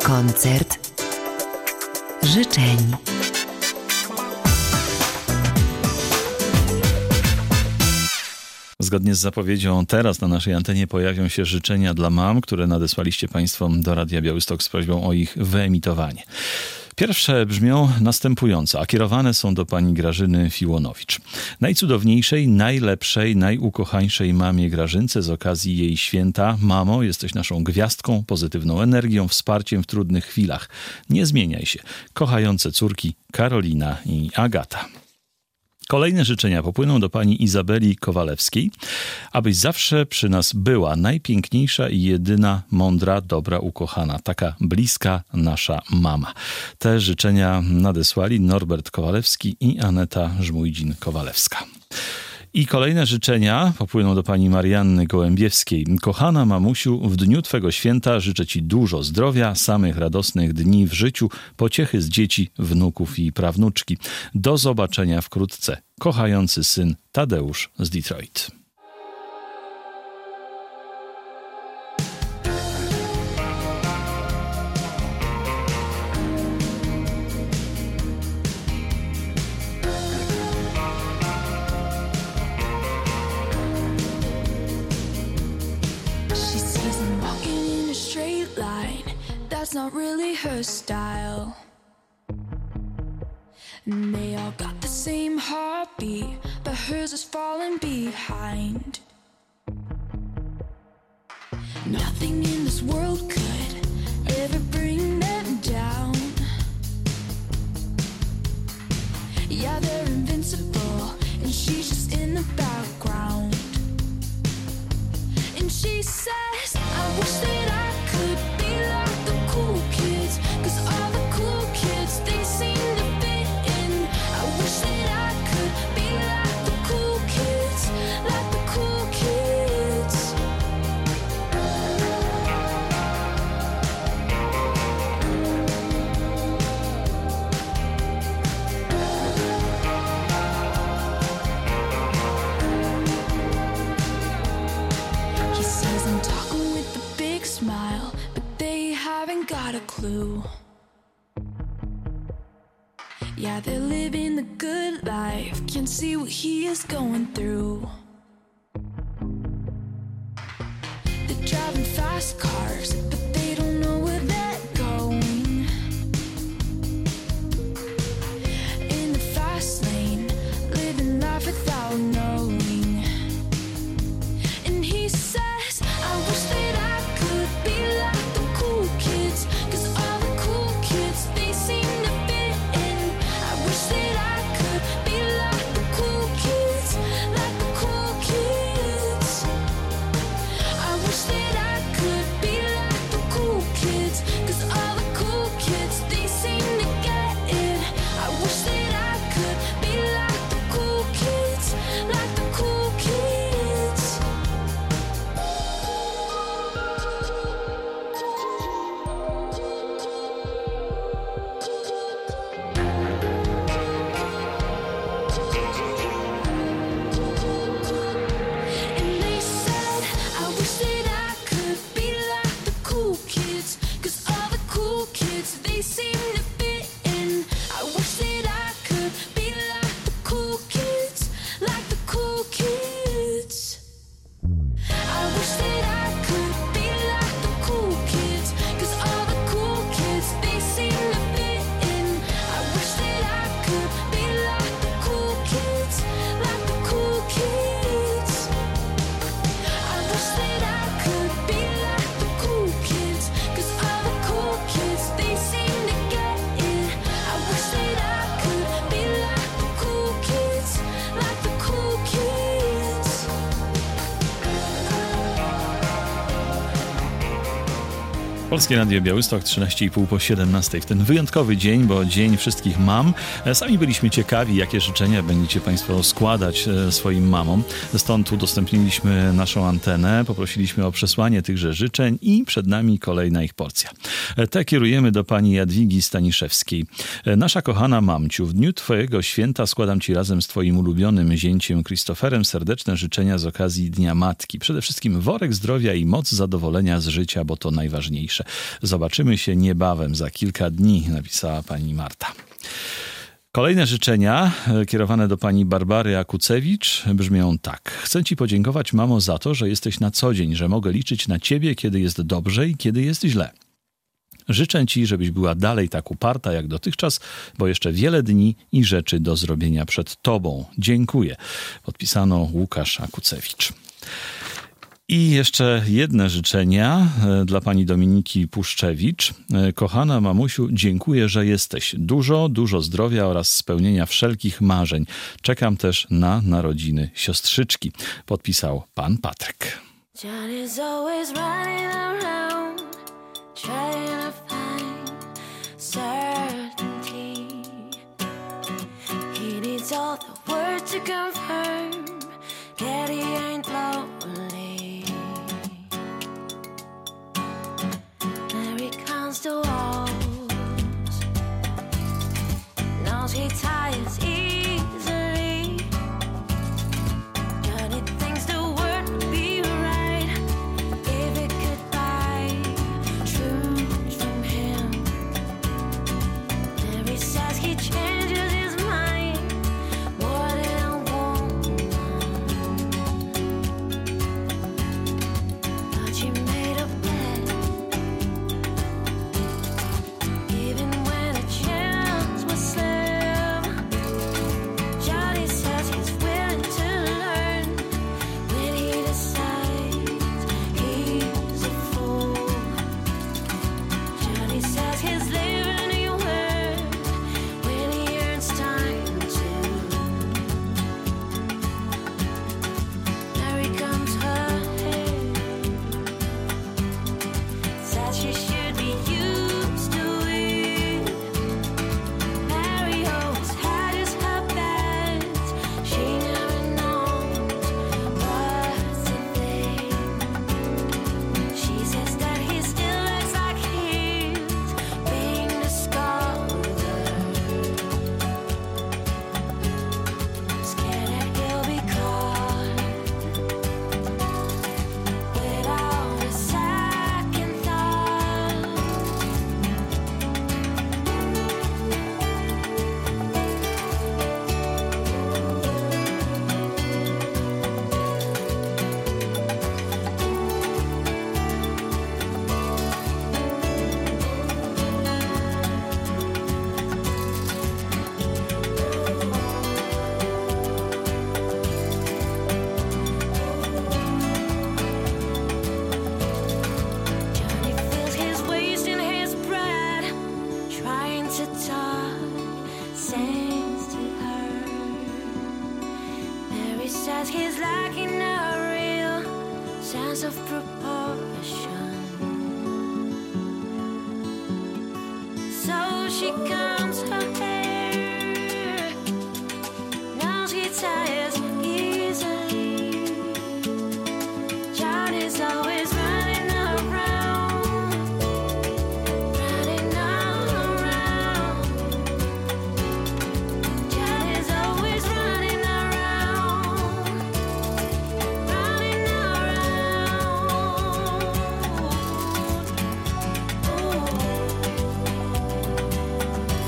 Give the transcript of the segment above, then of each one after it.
Koncert życzeń. Zgodnie z zapowiedzią teraz na naszej antenie pojawią się życzenia dla mam, które nadesłaliście Państwo do Radia Białystok z prośbą o ich wyemitowanie. Pierwsze brzmią następująco, a kierowane są do pani Grażyny Fiłonowicz. Najcudowniejszej, najlepszej, najukochańszej mamie Grażynce z okazji jej święta. Mamo, jesteś naszą gwiazdką, pozytywną energią, wsparciem w trudnych chwilach. Nie zmieniaj się. Kochające córki Karolina i Agata. Kolejne życzenia popłyną do pani Izabeli Kowalewskiej, abyś zawsze przy nas była najpiękniejsza i jedyna, mądra, dobra, ukochana, taka bliska nasza mama. Te życzenia nadesłali Norbert Kowalewski i Aneta Żmujdzin-Kowalewska. I kolejne życzenia popłyną do pani Marianny Gołębiewskiej. Kochana mamusiu, w dniu twego święta życzę ci dużo zdrowia, samych radosnych dni w życiu, pociechy z dzieci, wnuków i prawnuczki. Do zobaczenia wkrótce. Kochający syn Tadeusz z Detroit. That's not really her style. And they all got the same heartbeat, but hers is falling behind. Nothing in this world could ever bring them down. Yeah, they're invincible, and she's just in the background. And she says, I wish that I could be like the cool kids, 'cause all the cool kids, they seem to fit in. I wish that I could be like the cool kids, like the cool kids. He says I'm talking with a big smile, but they haven't got a clue. Yeah, they're living the good life, can't see what he is going through. They're driving fast cars, but they don't know where they're going. In the fast lane, living life without knowing. And he says, I wish that I could be like the cool kids, 'cause all the cool kids, they seem to fit in. I wish that I could be like the cool kids, like the cool kids. I wish that I could be like the cool kids, 'cause all the cool kids, they seem to get it. I wish that I could be like the cool kids, like the cool kids. And they said, I wish that I could be like the cool kids, 'cause all the cool kids, they seem to fit in. I wish that I could be like the cool kids, like the cool kids. I wish that I could be like the cool kids, 'cause all the cool kids, they seem to fit in. I wish that I could be like the cool kids, like the cool kids. I wish that I could be like the cool kids, 'cause all the cool kids, they seem to get it. I wish that I could be like the cool kids, like the cool kids. Polskie Radio Białystok, 13,5 po 17. W ten wyjątkowy dzień, bo Dzień Wszystkich Mam. Sami byliśmy ciekawi, jakie życzenia będziecie Państwo składać swoim mamom. Stąd udostępniliśmy naszą antenę, poprosiliśmy o przesłanie tychże życzeń i przed nami kolejna ich porcja. Te kierujemy do pani Jadwigi Staniszewskiej. Nasza kochana mamciu, w dniu twojego święta składam ci razem z twoim ulubionym zięciem Christopherem serdeczne życzenia z okazji Dnia Matki. Przede wszystkim worek zdrowia i moc zadowolenia z życia, bo to najważniejsze. najważniejsze. Zobaczymy się niebawem, za kilka dni, napisała pani Marta. Kolejne życzenia kierowane do pani Barbary Akucewicz brzmią tak. Chcę ci podziękować, mamo, za to, że jesteś na co dzień, że mogę liczyć na ciebie, kiedy jest dobrze i kiedy jest źle. Życzę ci, żebyś była dalej tak uparta jak dotychczas, bo jeszcze wiele dni i rzeczy do zrobienia przed tobą. Dziękuję. Podpisano Łukasz Akucewicz. I jeszcze jedne życzenia dla pani Dominiki Puszczewicz. Kochana mamusiu, dziękuję, że jesteś. Dużo zdrowia oraz spełnienia wszelkich marzeń. Czekam też na narodziny siostrzyczki. Podpisał pan Patryk. Johnny's always running around, trying to find certainty. He needs all the words to confirm that he ain't lonely. Mary comes to walls, knows he tires easily. Johnny thinks the word would be right if it could buy truth from him. Mary says he changes his mind more than a woman, but she made a bet. Even when a chance was slim, Johnny says he's willing to learn when he decides he's a fool. Johnny says he's living in word when he earns time to. Mary comes her head, says she should be used to it. Mary always had his her best. She never knows what's a thing. She says that he still looks like he's being discovered. Scared that he'll be caught without a second thought. Johnny feels his waist in his breath, trying to talk sense to her. Mary says he's lacking a real sense of proportion. So she combs her hair, knows he tires easily. Johnny's always running around, running around. Johnny's always running around, running around. Ooh.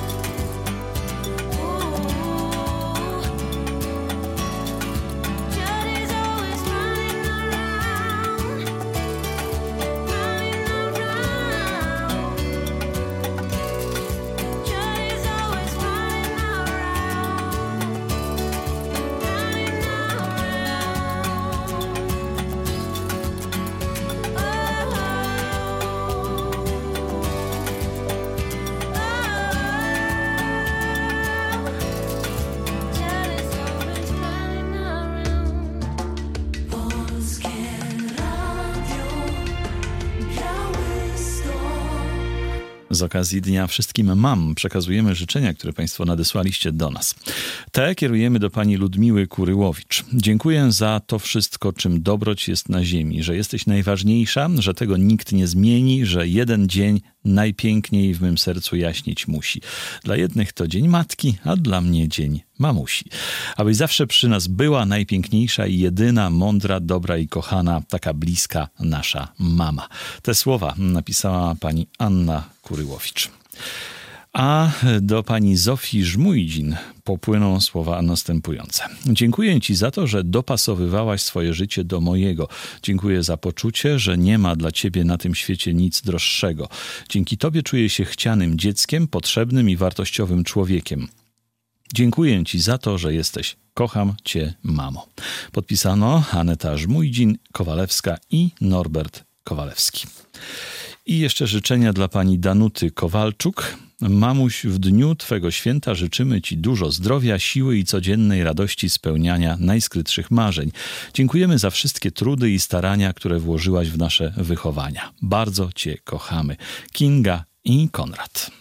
Z okazji Dnia Wszystkim Mam przekazujemy życzenia, które Państwo nadesłaliście do nas. Te kierujemy do pani Ludmiły Kuryłowicz. Dziękuję za to wszystko, czym dobroć jest na ziemi, że jesteś najważniejsza, że tego nikt nie zmieni, że jeden dzień najpiękniej w mym sercu jaśnieć musi. Dla jednych to dzień matki, a dla mnie dzień mamusi. Abyś zawsze przy nas była najpiękniejsza i jedyna, mądra, dobra i kochana, taka bliska nasza mama. Te słowa napisała pani Anna Kuryłowicz. A do pani Zofii Żmujdzin popłyną słowa następujące. Dziękuję ci za to, że dopasowywałaś swoje życie do mojego. Dziękuję za poczucie, że nie ma dla ciebie na tym świecie nic droższego. Dzięki tobie czuję się chcianym dzieckiem, potrzebnym i wartościowym człowiekiem. Dziękuję ci za to, że jesteś. Kocham cię, mamo. Podpisano Aneta Żmujdzin, Kowalewska i Norbert Kowalewski. I jeszcze życzenia dla pani Danuty Kowalczuk. Mamuś, w dniu twego święta życzymy ci dużo zdrowia, siły i codziennej radości spełniania najskrytszych marzeń. Dziękujemy za wszystkie trudy i starania, które włożyłaś w nasze wychowania. Bardzo cię kochamy. Kinga i Konrad.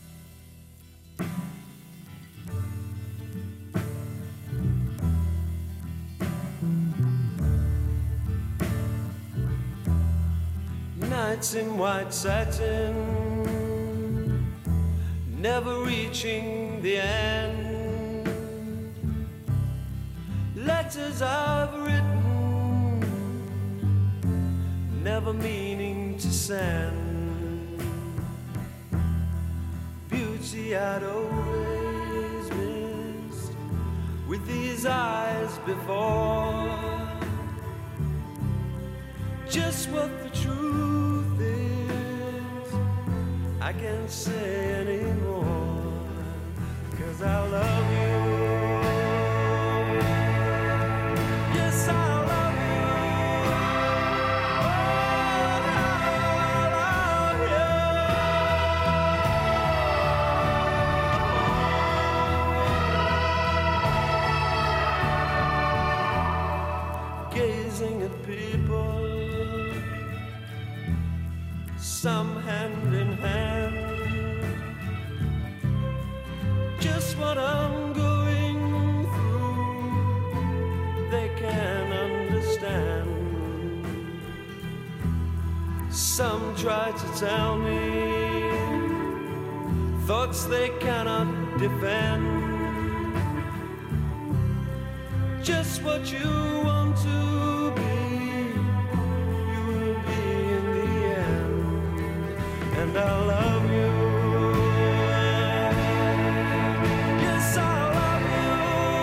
Nights in white satin, never reaching the end. Letters I've written, never meaning to send. Beauty I'd always missed with these eyes before. Just what the truth is, I can't say anymore, 'cause I love you. Yes, I love you. Oh, I love you. Gazing at people, some hand in hand, just what I'm going through, they can understand. Some try to tell me thoughts they cannot defend. Just what you want to be, you will be in the end. And I love you. Yes, I love you.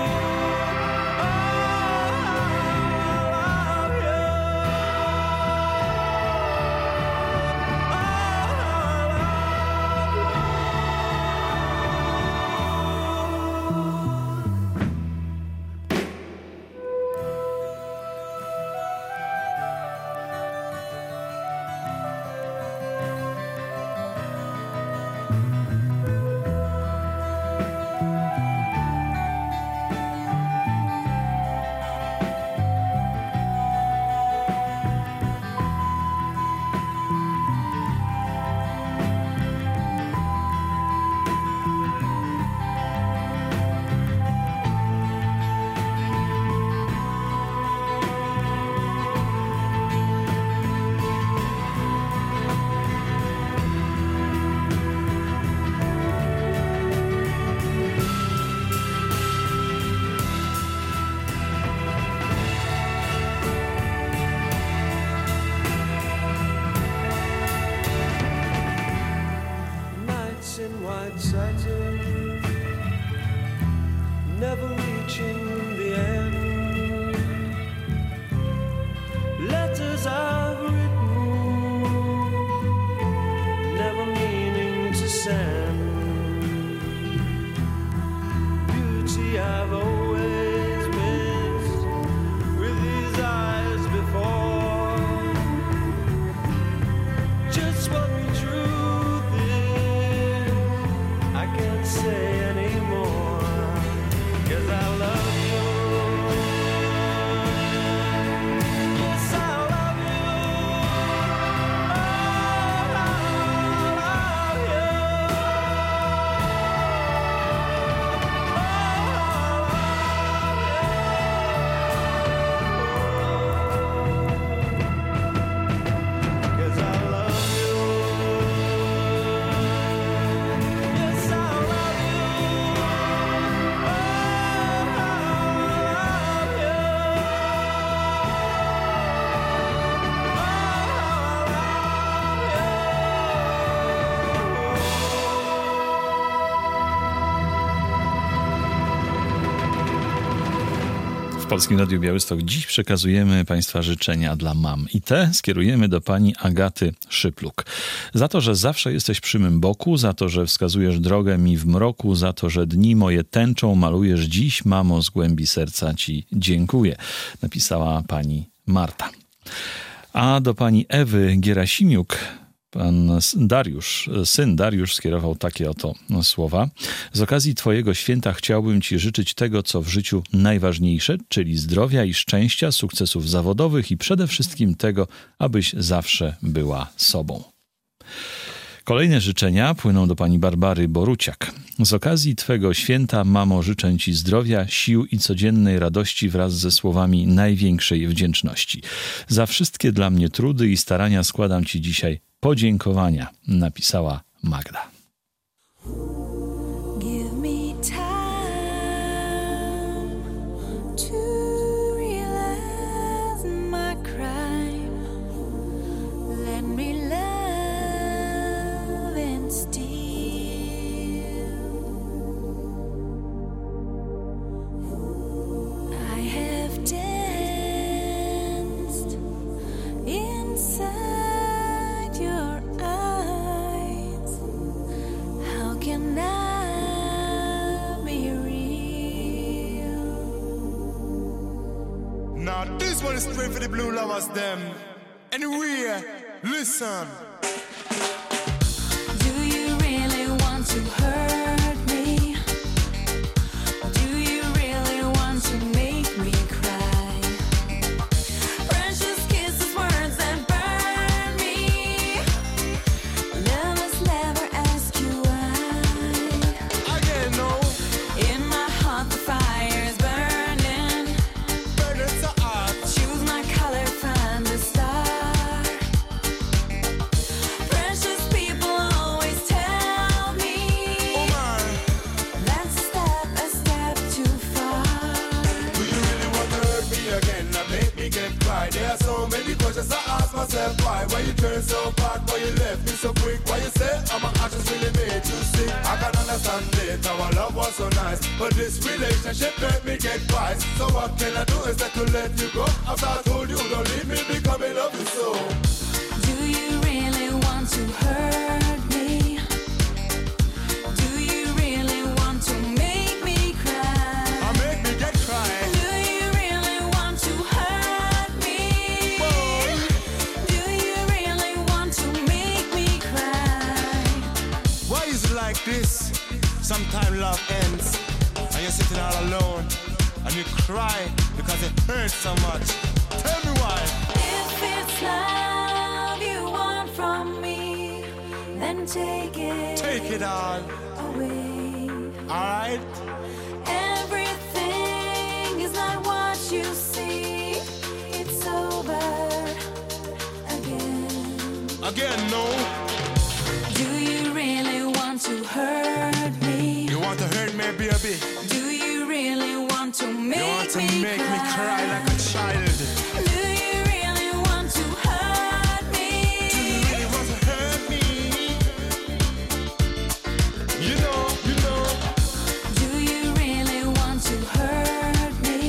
Oh, I love you. Polskim Radiu Białystok dziś przekazujemy Państwa życzenia dla mam. I te skierujemy do pani Agaty Szypluk. Za to, że zawsze jesteś przy mym boku, za to, że wskazujesz drogę mi w mroku, za to, że dni moje tęczą malujesz dziś, mamo, z głębi serca ci dziękuję. Napisała pani Marta. A do pani Ewy Gierasimiuk pan syn Dariusz skierował takie oto słowa. Z okazji twojego święta chciałbym ci życzyć tego, co w życiu najważniejsze, czyli zdrowia i szczęścia, sukcesów zawodowych i przede wszystkim tego, abyś zawsze była sobą. Kolejne życzenia płyną do pani Barbary Boruciak. Z okazji twego święta, mamo, życzę ci zdrowia, sił i codziennej radości wraz ze słowami największej wdzięczności. Za wszystkie dla mnie trudy i starania składam ci dzisiaj podziękowania, napisała Magda. Give me time to realize my crime. Let me love and steal. I have danced inside your eyes. How can I be real? Now this one is straight for the blue lovers them. Anyway, listen. Do you really want to hurt me? Do you really want to make me cry? Precious kisses, words that burn me. Lovers never ask you why. Again, no, In my heart the fire's burning. burn it so hot. Choose my color, find a star. Precious people always tell me Oh man, that's a step too far. do you really want to hurt me again and make me get cry? There are so many questions I ask myself. Why you turn so bad? Why you left me so quick? Why you say all my actions really made you sick? I can understand it, our love was so nice, but this relationship made me get twice. So what can I do instead to let you go? After I told you don't leave me because I love you so. Do you really want to hurt me? Do you really want to make me cry? I make me get cry. Do you really want to hurt me? Do you really want to make me cry? Why is it like this? Sometimes love ends and you're sitting all alone and you cry because it hurts so much. Tell me why. If it's love you want from me, then take it Take it all, away. alright? Everything is not what you see. It's over again. Again, no. Do you really want to hurt me? You want to hurt me, baby. Do you really want to make You want to me make me cry like a child. Do you really want to hurt me? Do you really want to hurt me? You know. Do you really want to hurt me?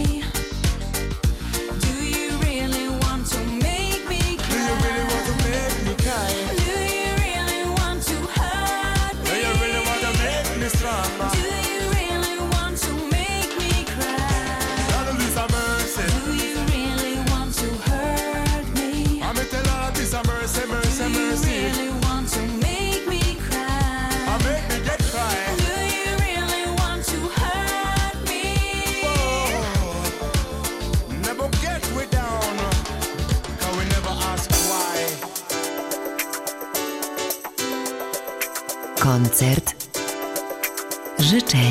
Do you really want to make me Do cry? you really want to make me cry? Do you really want to hurt Do me? you really want to make me strong? Do you really want to make me cry? Lord of this a mercy. Do you really want to hurt me? I'm a tell Lord of this a mercy, mercy, Do you mercy. really want to make me cry? I make me get cry. Do you really want to hurt me? Never get we down, cause we never ask why. Koncert życzeń.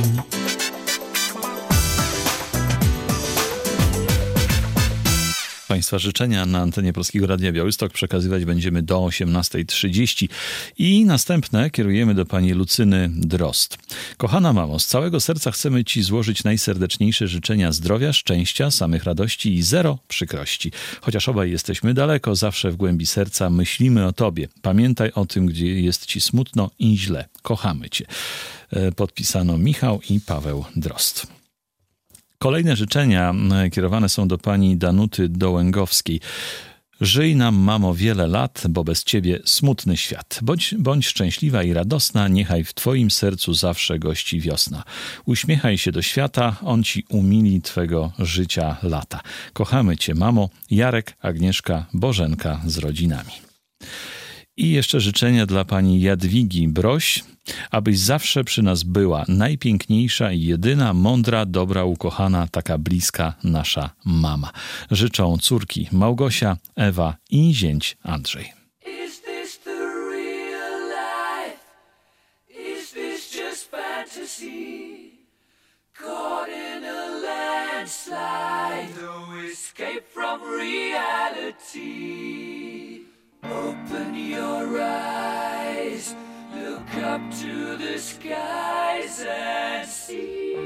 Państwa życzenia na antenie Polskiego Radia Białystok przekazywać będziemy do 18:30 i następne kierujemy do pani Lucyny Drozd. Kochana mamo, z całego serca chcemy ci złożyć najserdeczniejsze życzenia zdrowia, szczęścia, samych radości i zero przykrości. Chociaż obaj jesteśmy daleko, zawsze w głębi serca myślimy o tobie. Pamiętaj o tym, gdzie jest ci smutno i źle. Kochamy cię. Podpisano Michał i Paweł Drozd. Kolejne życzenia kierowane są do pani Danuty Dołęgowskiej. Żyj nam, mamo, wiele lat, bo bez ciebie smutny świat. Bądź szczęśliwa i radosna, niechaj w twoim sercu zawsze gości wiosna. Uśmiechaj się do świata, on ci umili twego życia lata. Kochamy cię, mamo, Jarek, Agnieszka, Bożenka z rodzinami. I jeszcze życzenia dla pani Jadwigi Broś, abyś zawsze przy nas była, najpiękniejsza i jedyna, mądra, dobra, ukochana, taka bliska nasza mama. Życzą córki Małgosia, Ewa i zięć Andrzej. Is this the real life? Is this just fantasy? Caught in a landslide, no escape from reality. Open your eyes, look up to the skies and see.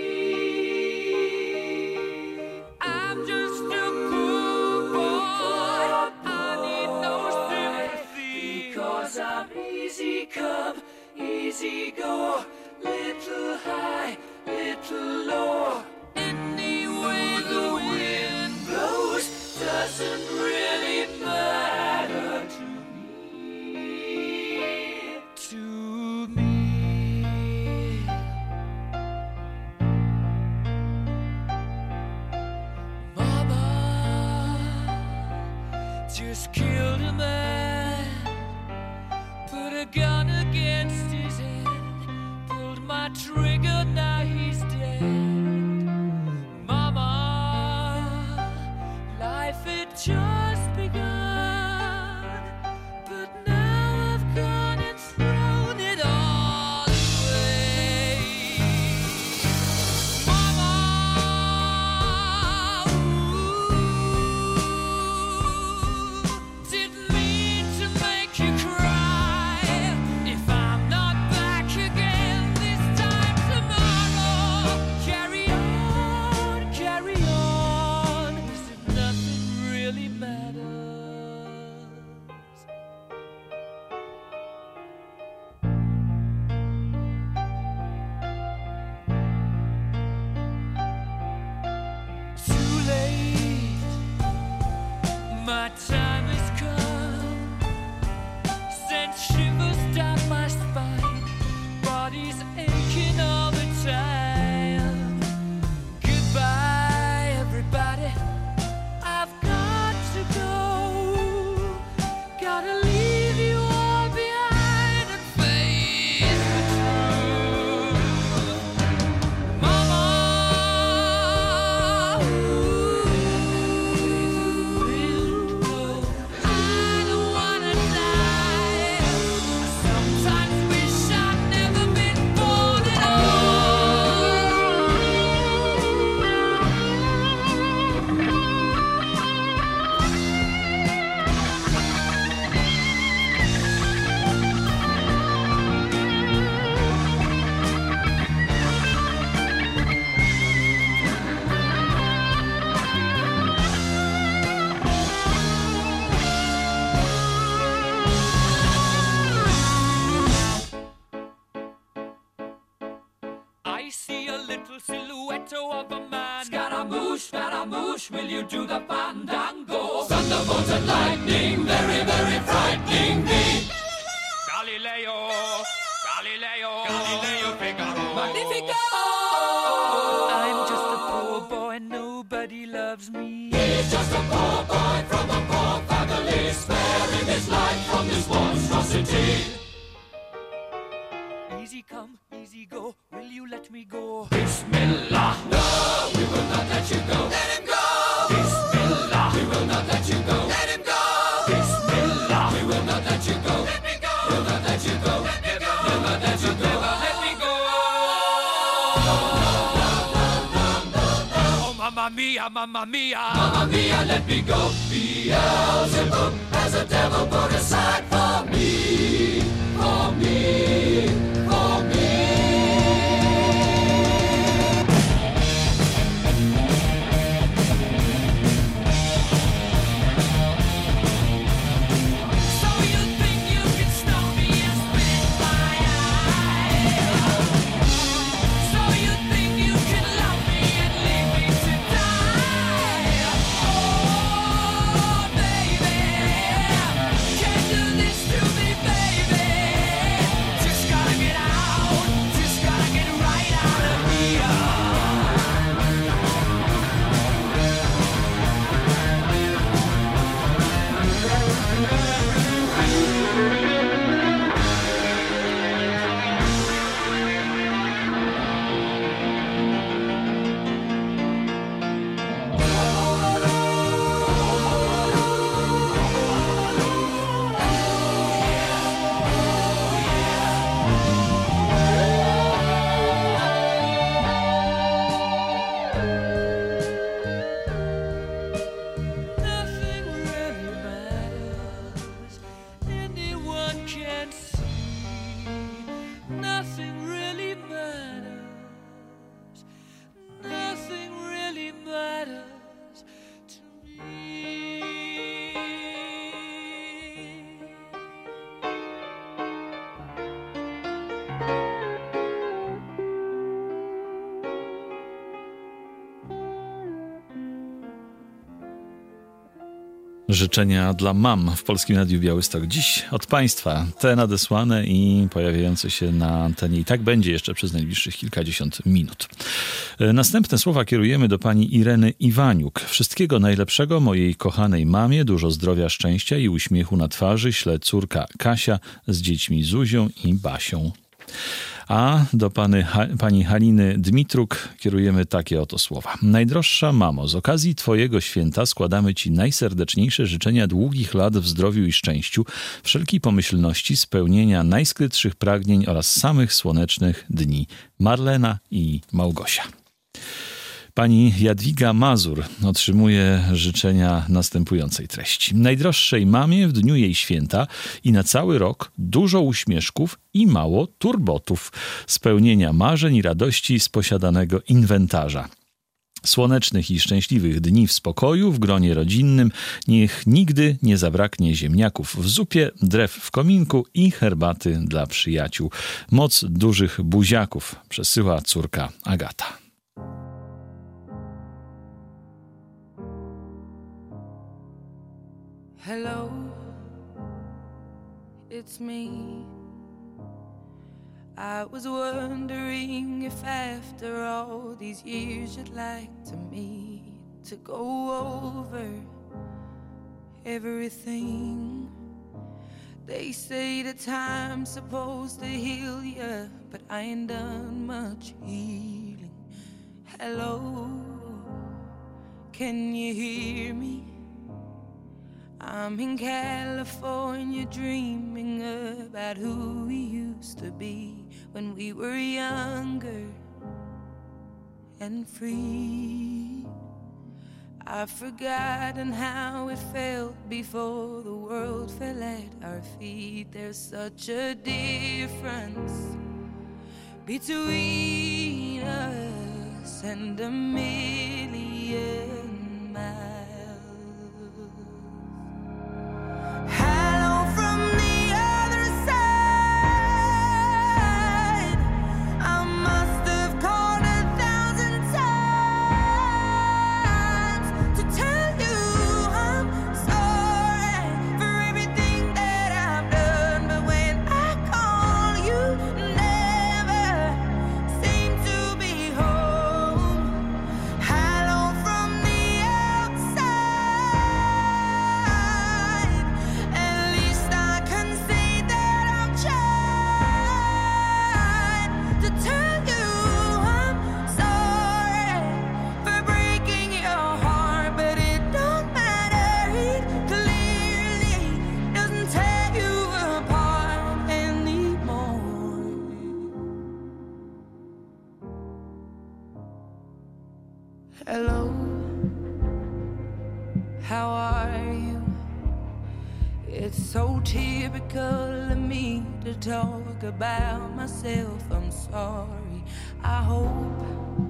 I'm just a poor boy, I need no sympathy, because I'm easy come, easy go, little high, little low. Any way the wind blows doesn't really matter to me, to me. Mama just killed a man, put a gun against his head, pulled my trigger, now he's dead. Mama, life had just begun, but now I've gone and thrown it all away. Mama, didn't mean to make you cry. If I'm not back again this time tomorrow, carry on, as if nothing really matters. Too late, my time has come. Sent shivers down my spine, body's aching all the time. Goodbye, everybody, I've got to go. Gotta leave you all behind and face the truth. Mama, I don't wanna die. Sometimes wish I'd never been born at I see a little silhouette of a man. Scaramouche, will you do the fandango? Thunderbolts and lightning, very, very frightening me. Galileo, Figaro. Magnifico! I'm just a poor boy, nobody loves me. He's just a poor boy from a poor family, sparing his life from this monstrosity. Easy come, easy go, will you let me go? Bismillah, no, we will not let you go. Let him go! Bismillah, we will not let you go. Let him go! Bismillah, we will not let you go. Let me go! We'll not let you go. Let me go! We'll not let you go. Never let me go! Oh, mamma mia, mamma mia! Mamma mia, let me go! Beelzebub has a devil put aside for me, for me, for me. So you think you can stop me and spit in my eye? So you think you can love me and leave Życzenia dla mam w Polskim Radiu Białystok. Dziś od Państwa te nadesłane i pojawiające się na antenie. I tak będzie jeszcze przez najbliższych kilkadziesiąt minut. Następne słowa kierujemy do pani Ireny Iwaniuk. Wszystkiego najlepszego mojej kochanej mamie, dużo zdrowia, szczęścia i uśmiechu na twarzy śle córka Kasia z dziećmi Zuzią i Basią. A do pani Haliny Dmitruk kierujemy takie oto słowa. Najdroższa mamo, z okazji Twojego święta składamy Ci najserdeczniejsze życzenia długich lat w zdrowiu i szczęściu, wszelkiej pomyślności, spełnienia najskrytszych pragnień oraz samych słonecznych dni. Marlena i Małgosia. Pani Jadwiga Mazur otrzymuje życzenia następującej treści. Najdroższej mamie w dniu jej święta i na cały rok dużo uśmieszków i mało turbotów, spełnienia marzeń i radości z posiadanego inwentarza. Słonecznych i szczęśliwych dni w spokoju, w gronie rodzinnym, niech nigdy nie zabraknie ziemniaków w zupie, drew w kominku i herbaty dla przyjaciół. Moc dużych buziaków przesyła córka Agata. Hello, it's me. I was wondering if after all these years you'd like to meet to go over everything. They say the time's supposed to heal ya, but I ain't done much healing. Hello, can you hear me? I'm in California dreaming about who we used to be when we were younger and free. I've forgotten how it felt before the world fell at our feet. There's such a difference between us and a million miles. Hello from the other side. I must have called 1,000 times to tell you I'm sorry for everything that I've done. But when I call, you never seem to be home. Hello from the outside. At least I can say that I've tried to tell you I'm sorry for breaking your heart, but it don't matter. It clearly doesn't tear you apart anymore. Hello, how are you? It's so typical of me to talk about myself. I'm sorry. I hope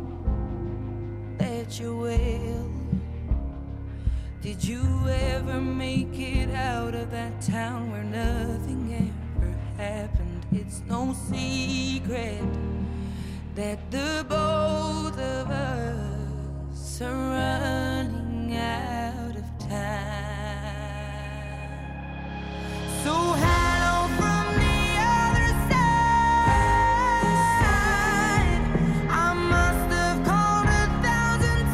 that you're well. Did you ever make it out of that town where nothing ever happened? It's no secret that the both of us are running out of time. So hello from the other side. I must have called 1,000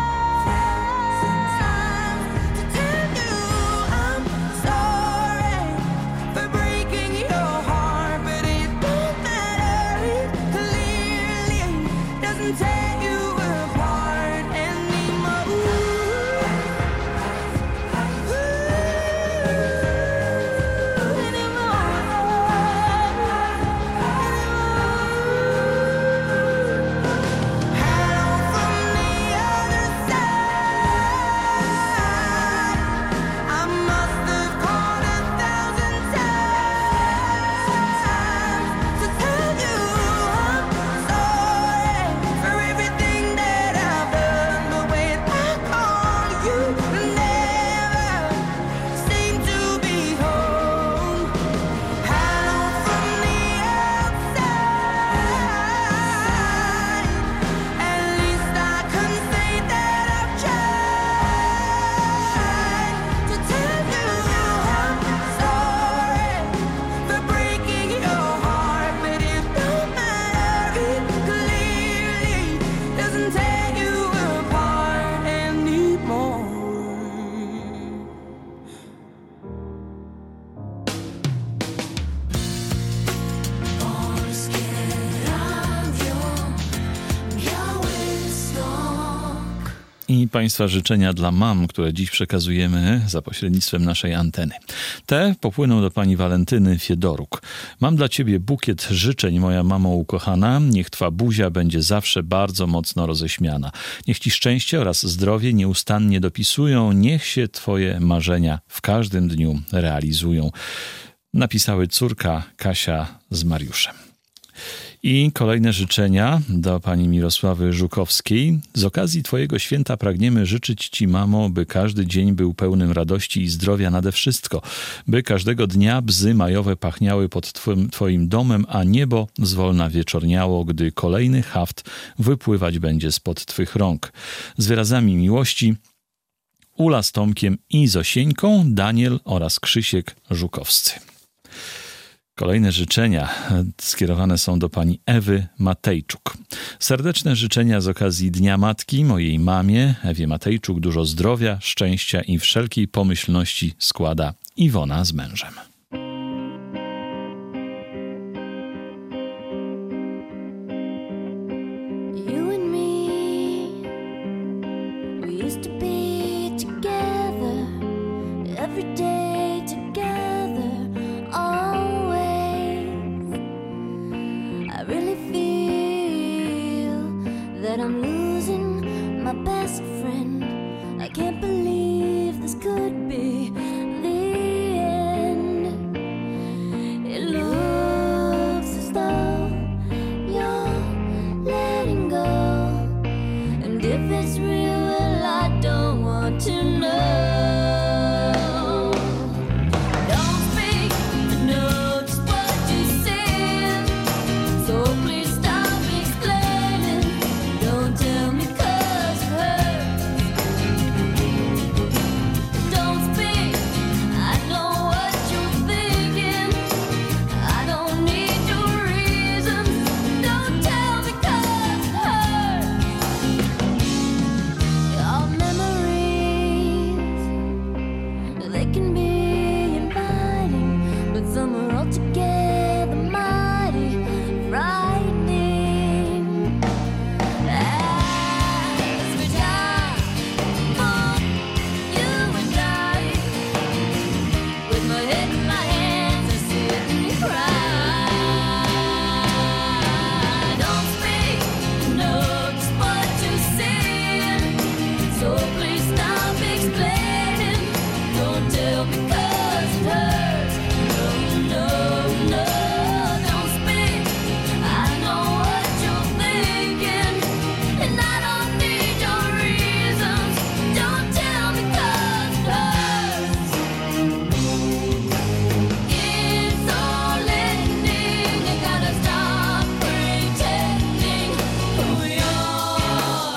times to tell you I'm sorry for breaking your heart, but it don't matter. It clearly doesn't tear you apart anymore. i Państwa życzenia dla mam, które dziś przekazujemy za pośrednictwem naszej anteny. Te popłyną do Pani Walentyny Fiedoruk. Mam dla Ciebie bukiet życzeń, moja mamo ukochana. Niech Twa buzia będzie zawsze bardzo mocno roześmiana. Niech Ci szczęście oraz zdrowie nieustannie dopisują. Niech się Twoje marzenia w każdym dniu realizują. Napisały córka Kasia z Mariuszem. I kolejne życzenia do pani Mirosławy Żukowskiej. Z okazji Twojego święta pragniemy życzyć Ci, mamo, by każdy dzień był pełnym radości i zdrowia nade wszystko. By każdego dnia bzy majowe pachniały pod Twoim domem, a niebo zwolna wieczorniało, gdy kolejny haft wypływać będzie spod Twych rąk. Z wyrazami miłości Ula z Tomkiem i Zosieńką, Daniel oraz Krzysiek Żukowscy. Kolejne życzenia skierowane są do pani Ewy Matejczuk. Serdeczne życzenia z okazji Dnia Matki mojej mamie, Ewie Matejczuk. Dużo zdrowia, szczęścia i wszelkiej pomyślności składa Iwona z mężem. You and me, we used to be together every day together, always. I really feel that I'm losing my best friend. I can't believe this could be the end. It looks as though you're letting go, and if it's real, well, I don't want to know. Don't speak, I know just what you said, so please stop explaining. Don't tell me 'cause it hurts. Don't speak, I know what you're thinking. I don't need your reasons. Don't tell me 'cause it hurts. Your memories, they can be inviting, but some are altogether mighty frightening. As we die for you and I, with my head in my hands, I sit and cry. Don't speak, I know just what you're saying, so please stop explaining. Don't tell me 'cause it hurts. No, no, no, don't speak. I know what you're thinking, and I don't need your reasons. Don't tell me 'cause it hurts. It's all ending. You gotta stop pretending who you're.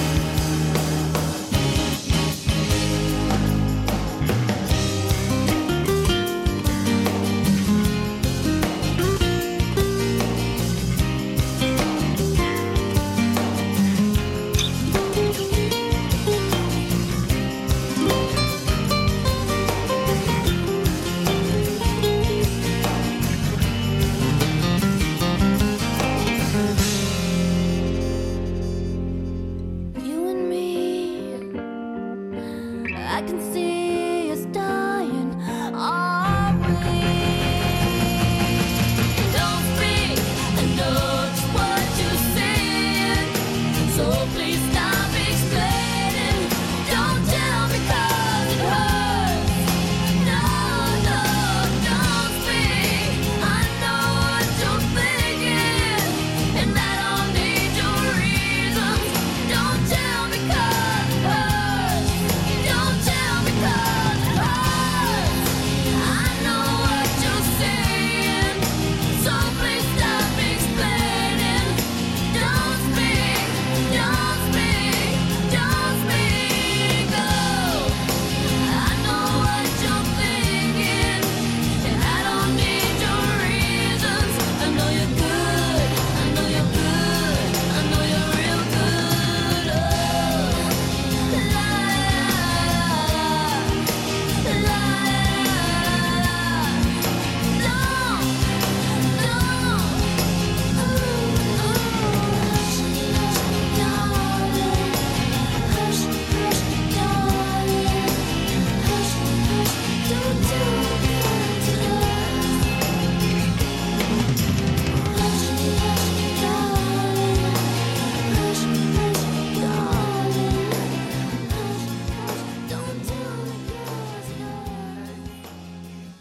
You and me, I can see us dying, are we? Don't speak, I know just what you're saying, so please stop explaining. Don't tell me 'cause it hurts. No, no, don't speak. I know what you're thinking, and I don't need your reasons. Don't tell me 'cause it hurts. Don't tell me 'cause it hurts. I know what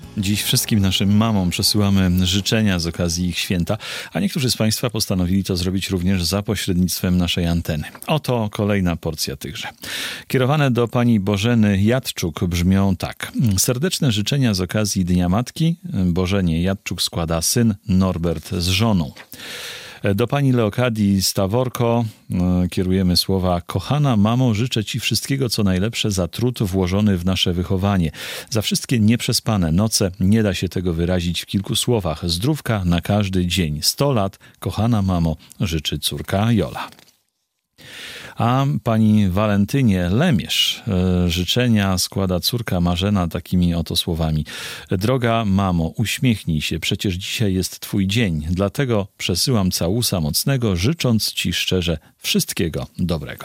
Dziś wszystkim naszym mamom przesyłamy życzenia z okazji ich święta, a niektórzy z Państwa postanowili to zrobić również za pośrednictwem naszej anteny. Oto kolejna porcja tychże. Kierowane do pani Bożeny Jadczuk brzmią tak. Serdeczne życzenia z okazji Dnia Matki Bożenie Jadczuk składa syn Norbert z żoną. Do pani Leokadii Staworko kierujemy słowa: kochana mamo, życzę ci wszystkiego co najlepsze za trud włożony w nasze wychowanie. Za wszystkie nieprzespane noce, nie da się tego wyrazić w kilku słowach. Zdrówka na każdy dzień. 100 lat, kochana mamo, życzy córka Jola. A pani Walentynie Lemierz życzenia składa córka Marzena takimi oto słowami. Droga mamo, uśmiechnij się, przecież dzisiaj jest twój dzień, dlatego przesyłam całusa mocnego, życząc ci szczerze wszystkiego dobrego.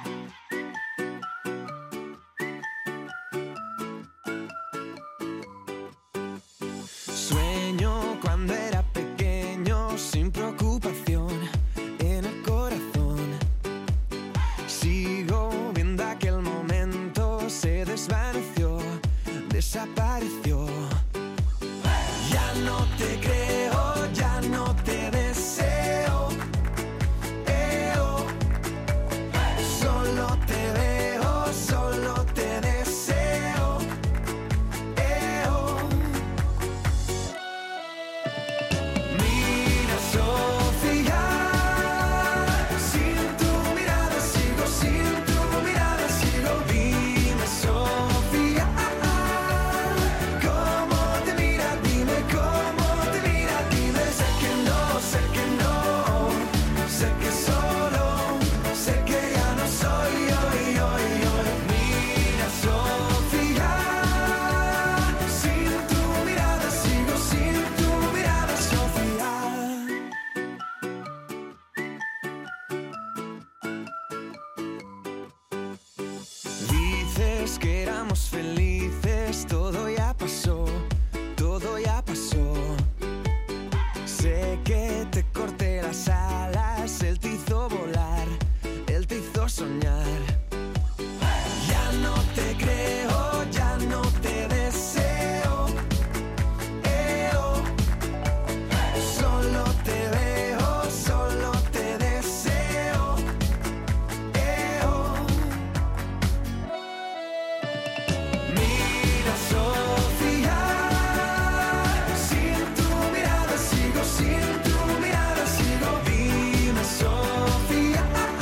Sueño cuando era pequeño, sin preocupación en el corazón. Sigo viendo aquel momento, se desvaneció, desapareció. Ya no te creo, ya no te deseo. Solo te veo, solo te deseo. Mira, Sofía, sin tu mirada sigo, sin tu mirada sigo. Dime, Sofía, cómo te mira, dime cómo te mira, dime. Sé que no, sé que no, sé que solo, sé que ya no soy yo. Mira, Sofía, sin tu mirada sigo, sin tu mirada, Sofía. Dices que éramos felices, todo ya pasó, todo ya pasó. Sé que te corté las alas, él te hizo volar, él te hizo soñar. Ya no te creo, ya no te deseo. Solo te veo, solo te deseo. Mira, Sofía, sin tu mirada sigo, sin tu mirada sigo. Dime, Sofía,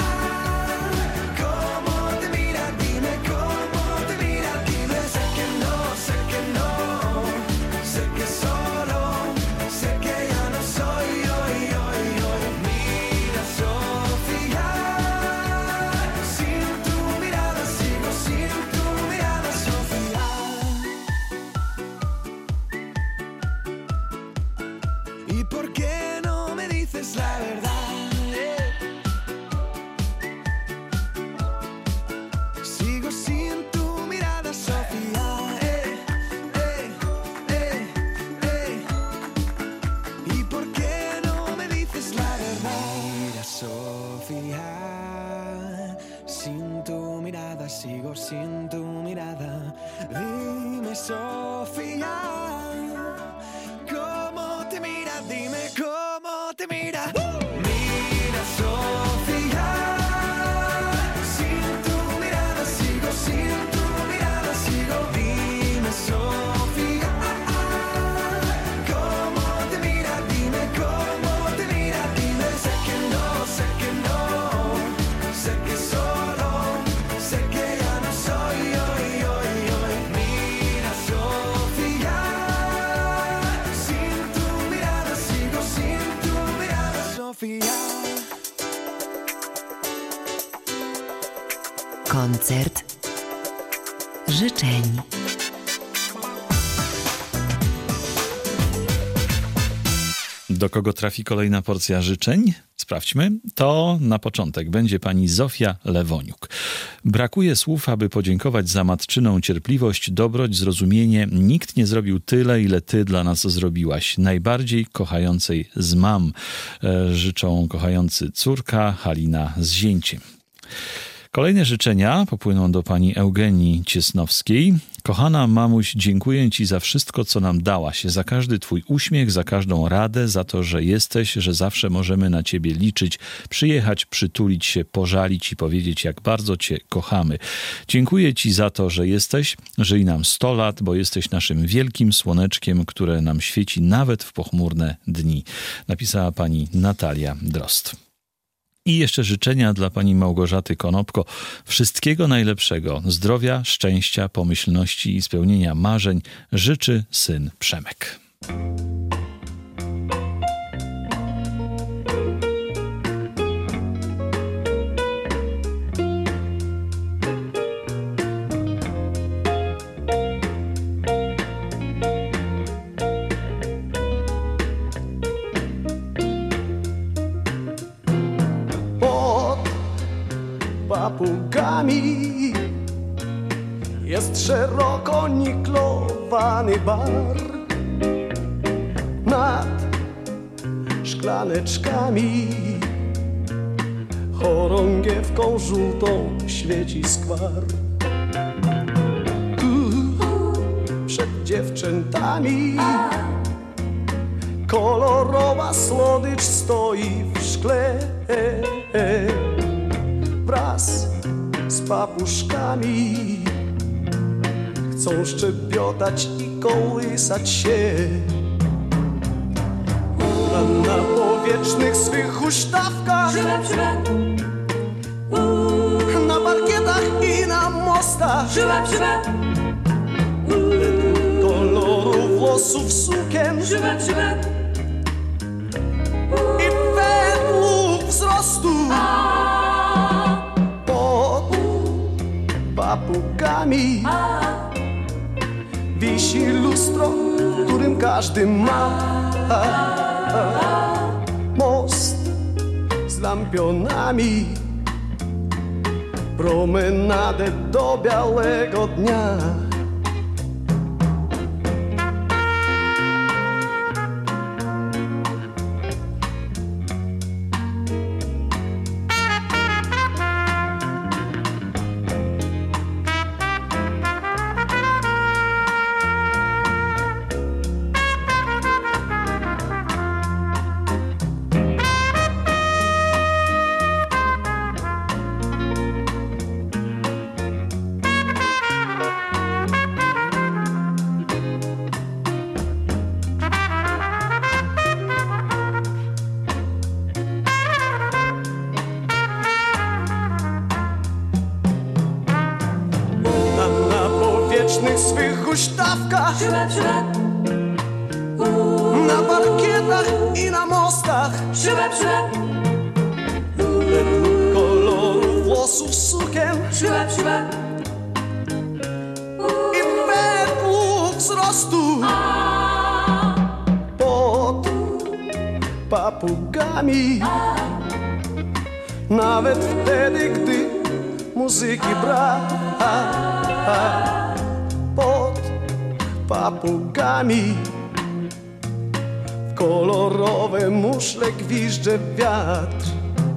cómo te mira, dime cómo te mira, dime. Sé que no, sé que no, sé que solo, sé que ya no soy yo. Mira, Sofía, sin tu mirada sigo, sin tu mirada, Sofía. ¿Y por qué no me dices la verdad? Sigo sin tu mirada, Sofía. ¿Y por qué no me dices la verdad? Mira, Sofía, sin tu mirada sigo, sin tu mirada. Dime, Sofía, cómo te mira, dime cómo te mira. Mira, Sofía, sin tu mirada sigo, sin tu mirada sigo. Dime, Sofía, cómo te mira, dime cómo te mira, dime. Sé que no, sé que no, sé que solo, sé que ya no soy yo. Mira, Sofía, sin tu mirada sigo, sin tu mirada, Sofía. Koncert życzeń. Do kogo trafi kolejna porcja życzeń? Sprawdźmy. To na początek będzie pani Zofia Lewoniuk. Brakuje słów, aby podziękować za matczyną cierpliwość, dobroć, zrozumienie. Nikt nie zrobił tyle, ile ty dla nas zrobiłaś. Najbardziej kochającej z mam. Życzą kochający córka Halina z zięciem. Kolejne życzenia popłyną do pani Eugenii Ciesnowskiej. Kochana mamuś, dziękuję ci za wszystko, co nam dałaś, za każdy twój uśmiech, za każdą radę, za to, że jesteś, że zawsze możemy na ciebie liczyć, przyjechać, przytulić się, pożalić i powiedzieć, jak bardzo cię kochamy. Dziękuję ci za to, że jesteś, żyj nam 100 lat, bo jesteś naszym wielkim słoneczkiem, które nam świeci nawet w pochmurne dni. Napisała pani Natalia Drozd. I jeszcze życzenia dla pani Małgorzaty Konopko. Wszystkiego najlepszego, zdrowia, szczęścia, pomyślności i spełnienia marzeń życzy syn Przemek. Papugami jest szeroko niklowany bar. Nad szklaneczkami chorągiewką żółtą świeci skwar. Tu przed dziewczętami kolorowa słodycz stoi w szkle. Wraz z papuszkami chcą szczebiotać i kołysać się. Na powietrznych swych huśtawkach, na parkietach i na mostach, koloru włosów sukien i według wzrostu. Papugami wisi lustro, w którym każdy ma most z lampionami, promenadę do białego dnia. Swych huśtawkach, na parkietach i na mostach, według koloru włosów sukien i według wzrostu. Pod papugami, nawet wtedy, gdy muzyki brak. Pod papugami w kolorowe muszle gwizdże wiatr.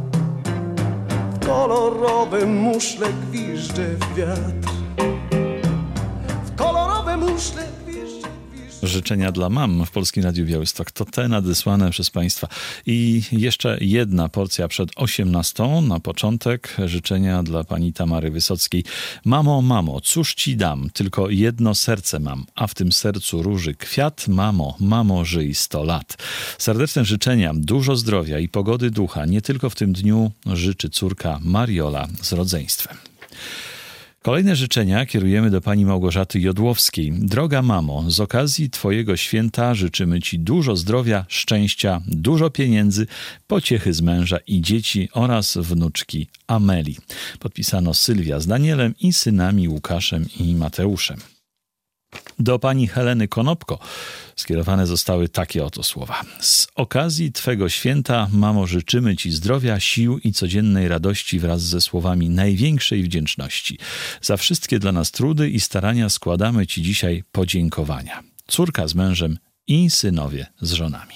W kolorowe muszle gwizdże wiatr. W kolorowe muszle gwizdże. Życzenia dla mam w Polskim Radiu Białystok. To te nadesłane przez państwa. I jeszcze jedna porcja przed 18. Na początek życzenia dla pani Tamary Wysockiej. Mamo, mamo, cóż ci dam? Tylko jedno serce mam, a w tym sercu róży kwiat. Mamo, mamo, żyj 100 lat. Serdeczne życzenia, dużo zdrowia i pogody ducha. Nie tylko w tym dniu życzy córka Mariola z rodzeństwem. Kolejne życzenia kierujemy do pani Małgorzaty Jodłowskiej. Droga mamo, z okazji twojego święta życzymy ci dużo zdrowia, szczęścia, dużo pieniędzy, pociechy z męża i dzieci oraz wnuczki Ameli. Podpisano Sylwia z Danielem i synami Łukaszem i Mateuszem. Do pani Heleny Konopko skierowane zostały takie oto słowa. Z okazji twego święta, mamo, życzymy ci zdrowia, sił i codziennej radości wraz ze słowami największej wdzięczności. Za wszystkie dla nas trudy i starania składamy ci dzisiaj podziękowania. Córka z mężem i synowie z żonami.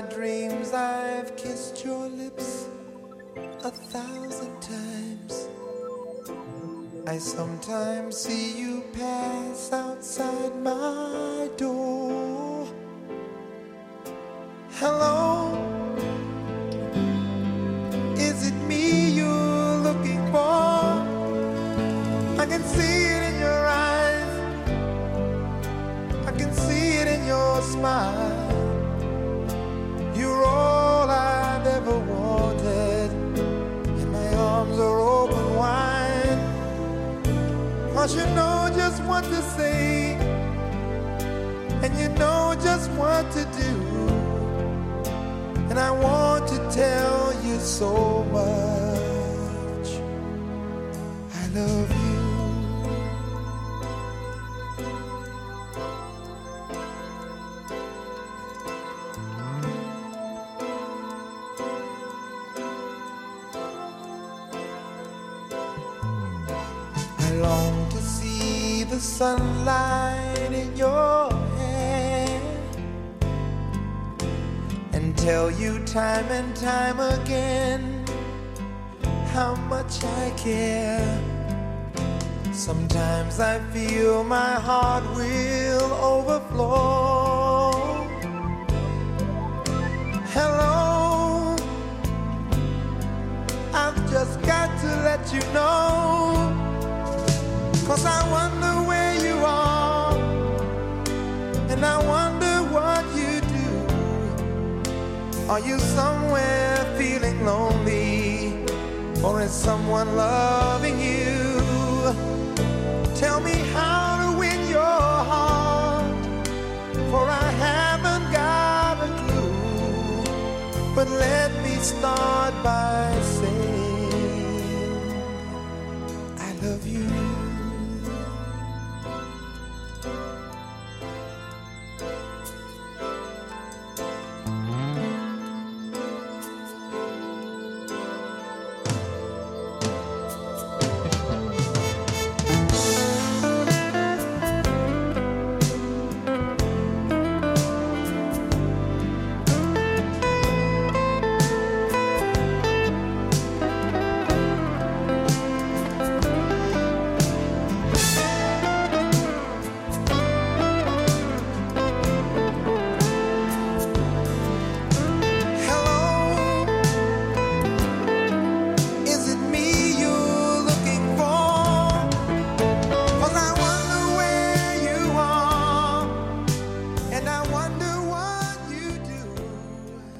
dreams I've kissed your lips 1,000 times. I sometimes see you pass outside my door. Hello, is it me you're looking for? I can see it in your eyes, I can see it in your smile. You're all I've ever wanted, and my arms are open wide. 'Cause you know just what to say, and you know just what to do. And I want to tell you so much I love you. I long to see the sunlight in your hair and tell you time and time again how much I care. Sometimes I feel my heart will overflow. Hello, I've just got to let you know, 'cause I wonder where you are, and I wonder what you do. Are you somewhere feeling lonely, or is someone loving you? Tell me how to win your heart, for I haven't got a clue. But let me start by